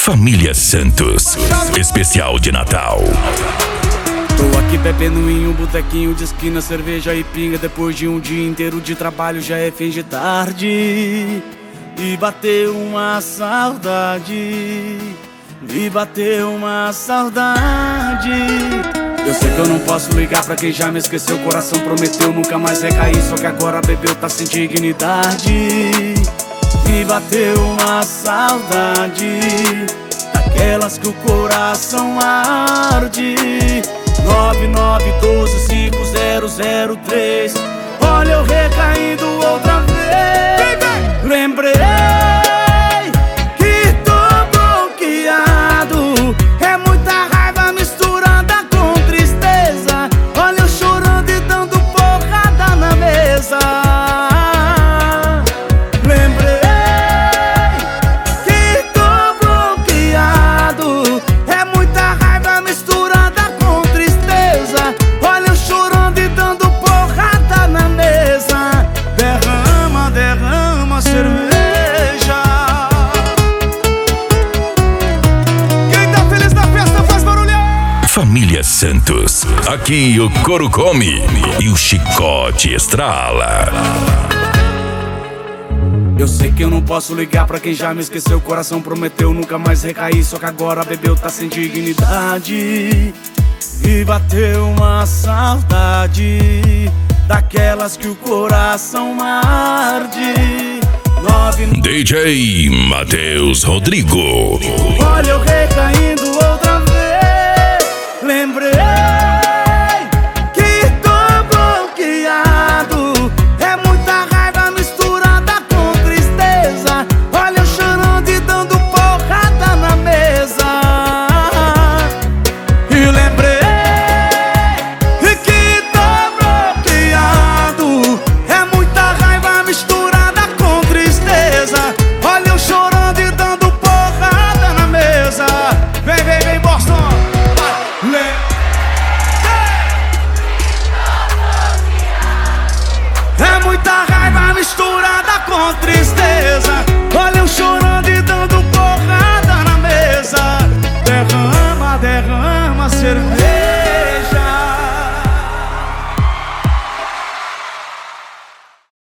Família Santos, especial de Natal. Tô aqui bebendo em um botequinho de esquina, cerveja e pinga. Depois de um dia inteiro de trabalho já é fim de tarde. E bateu uma saudade, me bateu uma saudade. Eu sei que eu não posso ligar pra quem já me esqueceu. O coração prometeu nunca mais recair, só que agora bebeu, tá sem dignidade. Me bateu uma saudade, daquelas que o coração arde. 99125003. Olha eu recaindo outra vez. Lembrei que tô bloqueado. É muita raiva misturada com tristeza. Olha eu chorando e dando porrada na mesa. Lembrei que tô bloqueado. É muita raiva misturada com tristeza. Olha eu chorando e dando porrada na mesa. Derrama, derrama cerveja. Quem tá feliz na festa faz barulho. Família Santos, aqui o couro come e o chicote estrala. Eu sei que eu não posso ligar pra quem já me esqueceu. O coração prometeu nunca mais recair, só que agora bebeu, tá sem dignidade. E bateu uma saudade, daquelas que o coração arde. DJ Matheus Rodrigo. Olha eu recaindo